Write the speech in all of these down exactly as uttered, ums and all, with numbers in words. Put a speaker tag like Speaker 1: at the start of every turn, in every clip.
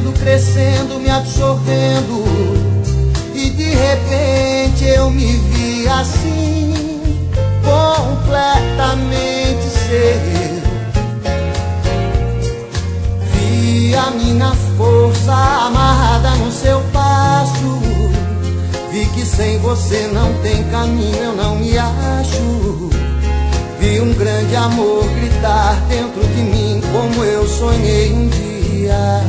Speaker 1: crescendo, crescendo, me absorvendo, e de repente eu me vi assim, completamente ser. Vi a minha força amarrada no seu passo, vi que sem você não tem caminho, eu não me acho. Vi um grande amor gritar dentro de mim, como eu sonhei um dia.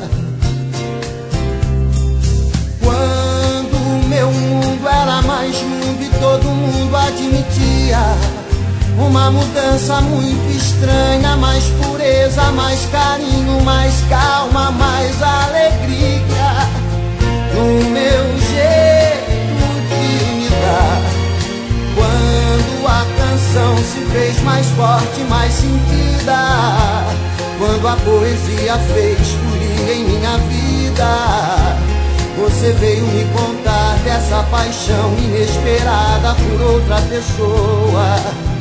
Speaker 1: Quando o meu mundo era mais mundo e todo mundo admitia uma mudança muito estranha, mais pureza, mais carinho, mais calma, mais alegria no meu jeito de me dar. Quando a canção se fez mais forte, mais sentida, quando a poesia fez folia em minha vida, você veio me contar dessa paixão inesperada por outra pessoa.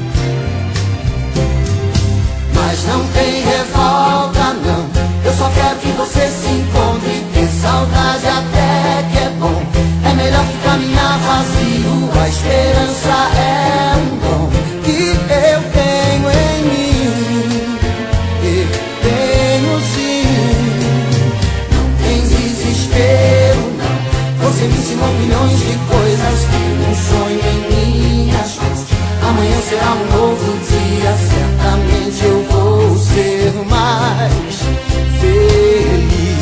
Speaker 1: Mas não tem revolta, não, eu só quero que você se encontre. Ter saudade até que é bom, é melhor que caminhar vazio. A esperança é um dom que eu tenho em mim, eu tenho sim. Não tem desespero, não, você me ensinou milhões de coisas que um sonho em minhas mãos. Amanhã será um novo dia, certamente eu vou ser mais feliz.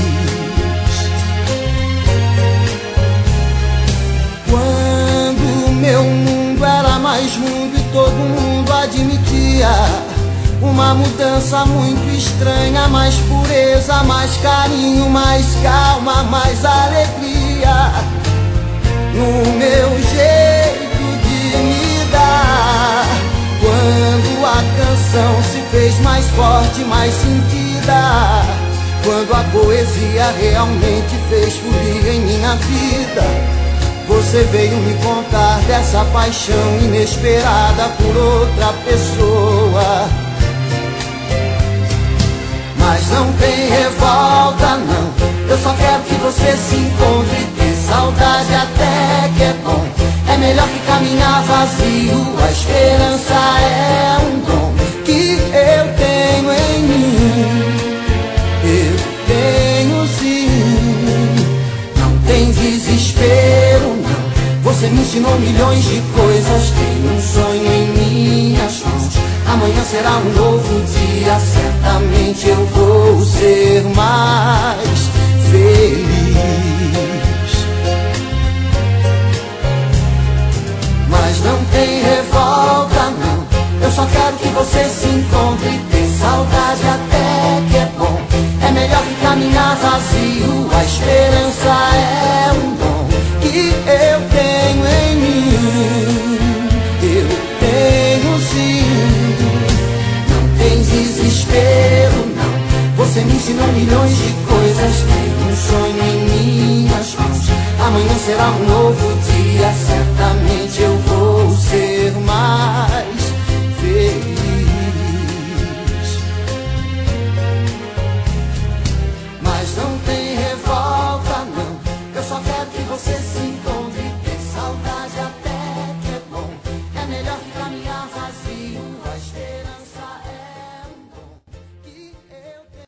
Speaker 1: Quando meu mundo era mais mundo e todo mundo admitia uma mudança muito estranha, mais pureza, mais carinho, mais calma, mais alegria no meu jeito de me dar. Quando a canção se fez mais forte, mais sentida, quando a poesia realmente fez folia em minha vida, você veio me contar dessa paixão inesperada por outra pessoa. Mas não tem revolta, não, eu só quero que você se encontre. Ter saudade até que é bom, é melhor que caminhar vazio. A esperança é um dom que eu tenho em mim, eu tenho sim. Não tem desespero, não, você me ensinou milhões de coisas. Tem um sonho em minhas mãos, amanhã será um novo dia, certamente eu vou ser mais feliz. Mas não tem revolta, não, eu só quero que você se encontre. Ter saudade até que é bom, é melhor que caminhar vazio. A esperança é um dom que eu tenho em mim, eu tenho sim. Não tem desespero, não, você me ensinou milhões de coisas. Tem um sonho em minhas mãos, amanhã será um novo dia, certamente eu vou ser mais